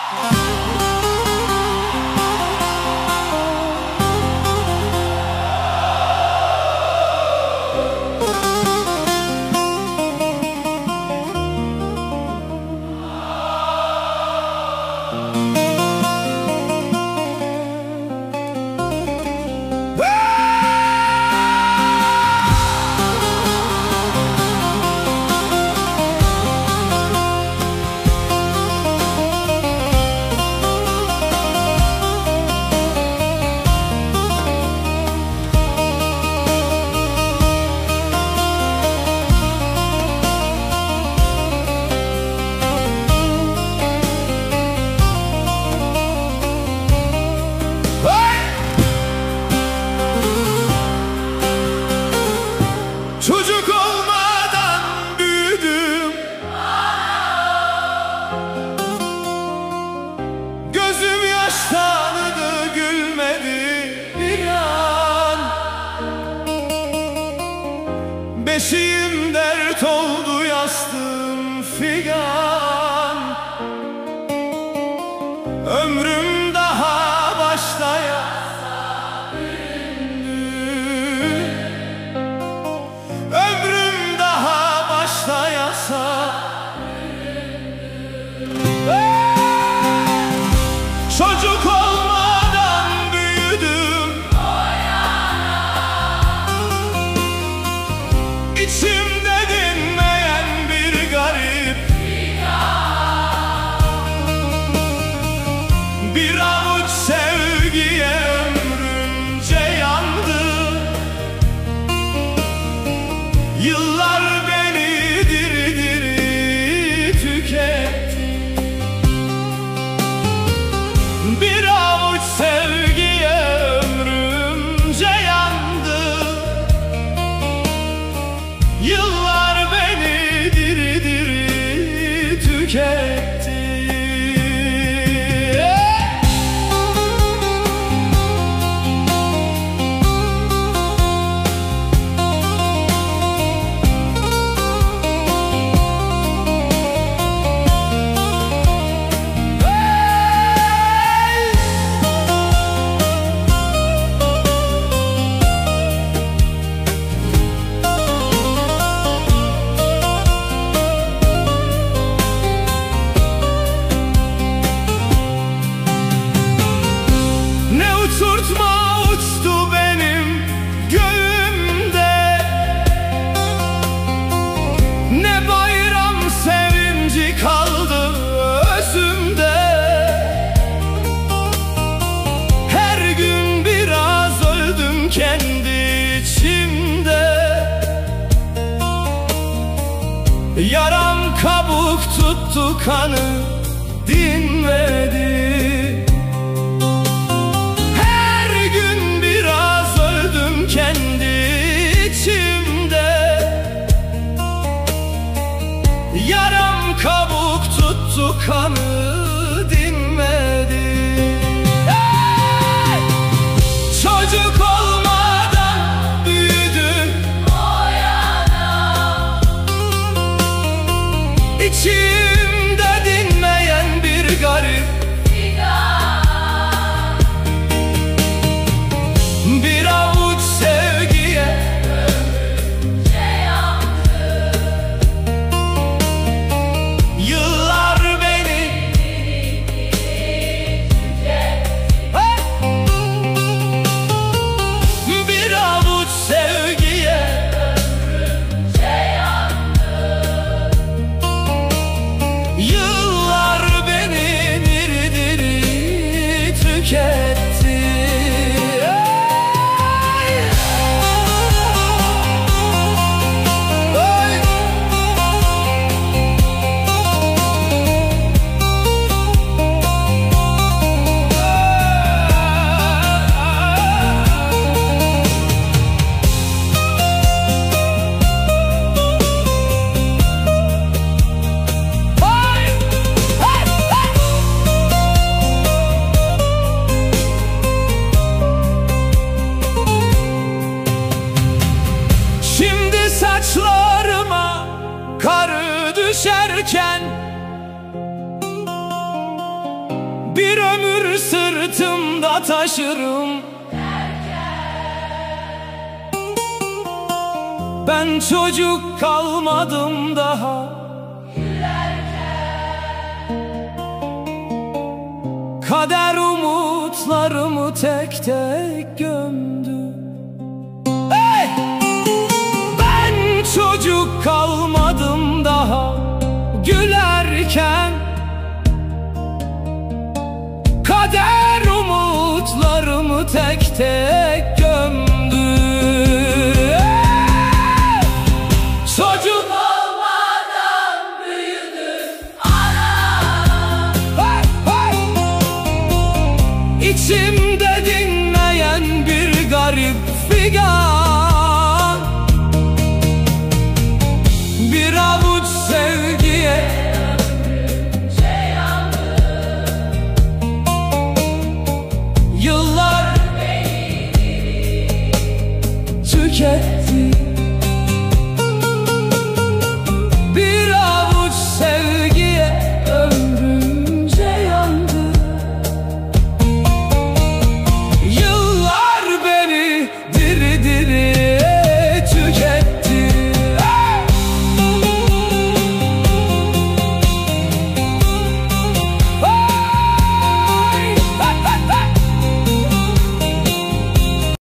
Çocuk olmadan büyüdüm, gözüm yaş tanıdı, gülmedi bir an. Beşiğim dert oldu, yastığım figan. Ömrüm daha başlaya çocuk olmadan büyüdüm, İçimde dinmeyen bir garip bir avuç sevgiye ömrümce yandı. Yıllar beni diri diri tüketti. Bir avuç sevgiye ömrümce yandı. Yıllar beni diri diri tüketti. Uçurtma uçtu benim göğümde, ne bayram sevinci kaldı özümde. Her gün biraz öldüm kendi içimde. Yaram kabuk tuttu, kanı dinmedi. Kendi içimde yaram kabuk tuttu, kanı dinmedi. Hey! Çocuk olmadan büyüdüm, İçimde dinmeyen bir garip bir avuç sevgiye ömrümce yandı. Yıllar beni bir ömür sırtımda taşırım. Ben çocuk kalmadım daha. Kader umutlarımı tek tek gömdü. Hey! Ben çocuk kalmadım daha gülerken. Kader umutlarımı tek tek gömdü. Çocuk olmadan büyüdü ana. Hey, hey! İçimde dinmeyen bir garip figan.